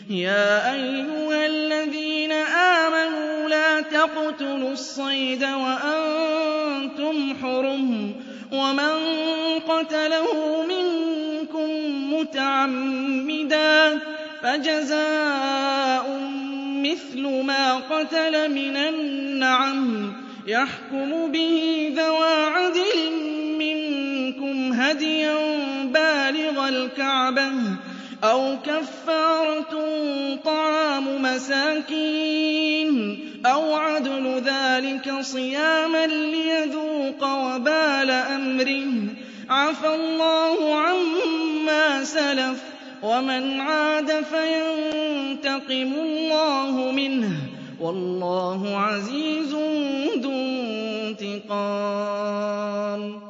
يَا أَيُّهَا الَّذِينَ آمَنُوا لَا تَقْتُلُوا الصَّيْدَ وَأَنتُمْ حُرُمٌ ۚ وَمَن قَتَلَهُ مِنكُم مُّتَعَمِّدًا فَجَزَاءٌ مِّثْلُ مَا قَتَلَ مِنَ النَّعَمِ يَحْكُمُ بِهِ ذَوَا عَدْلٍ مِّنكُمْ هَدْيًا بَالِغَ الْكَعْبَةِ أَوْ كَفَّارَةٌ طَعَامُ مَسَاكِينَ أَوْ عَدْلُ ذَٰلِكَ صِيَامًا لِّيَذُوقَ وَبَالَ أَمْرِهِ ۗ عَفَا اللَّهُ عَمَّا سَلَفَ ۚ وَمَنْ عَادَ فَيَنتَقِمُ اللَّهُ مِنْهُ ۗ وَاللَّهُ عَزِيزٌ ذُو انتِقَامٍ.